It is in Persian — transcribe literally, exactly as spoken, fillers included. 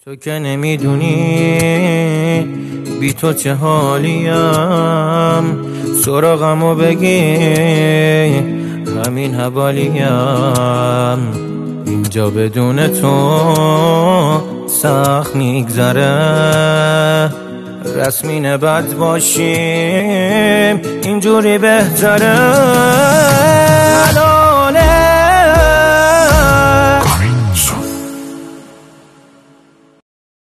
تو که نمیدونی بی تو چه حالیم، سراغمو بگی همین حوالیم. اینجا بدون تو سخت میگذره، رسمین بد باشیم اینجوری بهتره.